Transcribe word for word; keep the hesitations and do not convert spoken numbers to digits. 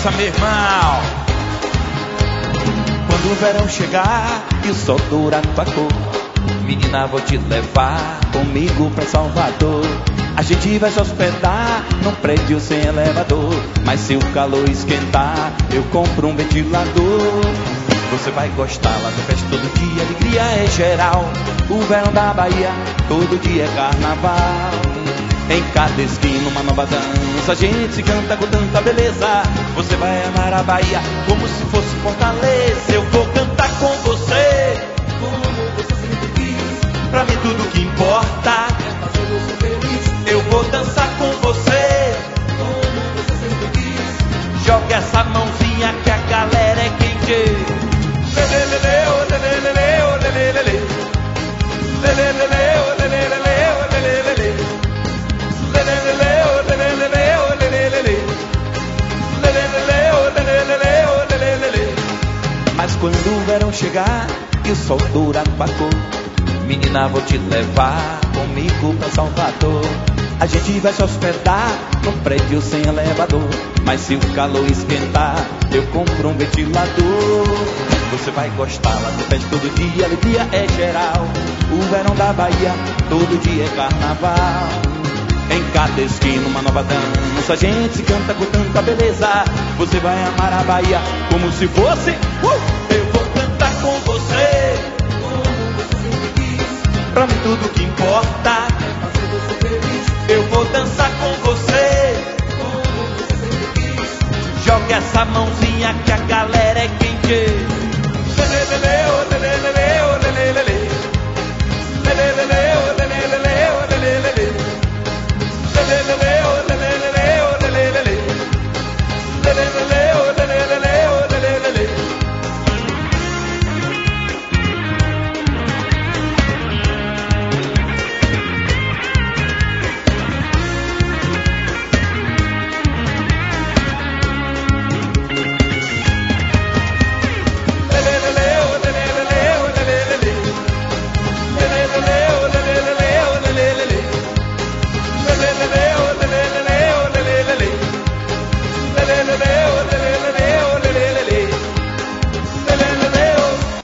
essa, meu irmão. Quando o verão chegar e o sol dourar tua cor, menina, vou te levar comigo pra Salvador. A gente vai se hospedar num prédio sem elevador, mas se o calor esquentar, eu compro um ventilador. Você vai gostar, lá no festa todo dia, alegria é geral. O verão da Bahia, todo dia é carnaval. Em cada esquina uma nova dança, a gente se canta com tanta beleza. Você vai amar a Bahia como se fosse Fortaleza. Eu vou cantar com você, como você sempre quis. Pra mim tudo que importa é fazer você feliz. Eu vou dançar com você, como você sempre quis. Joga essa mãozinha que a galera é quente. Mas quando o verão chegar e o sol dourar tua cor, menina, vou te levar comigo pra Salvador. A gente vai se hospedar num prédio sem elevador, mas se o calor esquentar, eu compro um ventilador. Você vai gostar, lá no festa todo dia, alegria é geral. O verão da Bahia, todo dia é carnaval. Em cada esquina uma nova dança, a gente se canta com tanta beleza. Você vai amar a Bahia como se fosse uh! Eu vou cantar com você, como você sempre quis. Pra mim tudo que importa é fazer você feliz. Eu vou dançar com você, como você sempre quis. Joga essa mãozinha que a galera é quente.